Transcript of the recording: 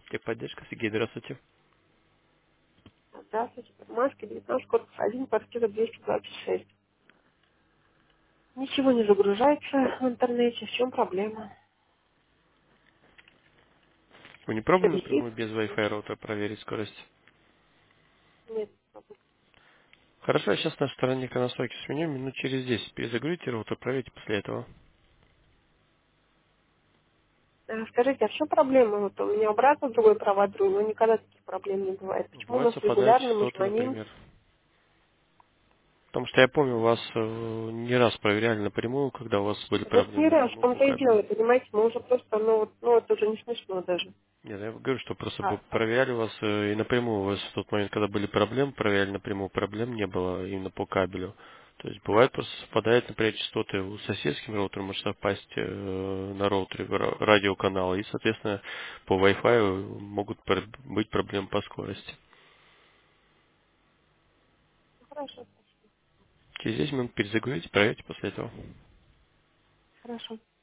Техподдержка, Сергей, здравствуйте. Здравствуйте, Москва, 19, корпус 1, квартира 226. Ничего не загружается в интернете, в чем проблема? Вы не Все пробовали висит. напрямую без Wi-Fi роутера проверить скорость? Нет. Хорошо, я сейчас наш сторонник на настройки сменю, минут через 10 перезагрузите роутер, проверьте после этого. Скажите, а в чем проблема? Вот у меня обратно другой провода, но никогда таких проблем не бывает. Почему у Бывает нас совпадают регулярно мы частоты, звоним? например. Потому что я помню, вас не раз проверяли напрямую, когда у вас были Это не проблемы раз, в именно по том-то и кабелю. дело, понимаете, мы уже просто, ну это уже не смешно даже. Нет, я говорю, что просто бы А, проверяли вас и напрямую у вас в тот момент, когда были проблемы, проверяли напрямую, проблем не было именно по кабелю. То есть бывает просто совпадает, например, частоты у соседским роутером может совпасть на роутере радиоканала, и, соответственно, по Wi-Fi могут быть проблемы по скорости. хорошо, Через 10 минут перезагрузите, проверьте после этого. хорошо.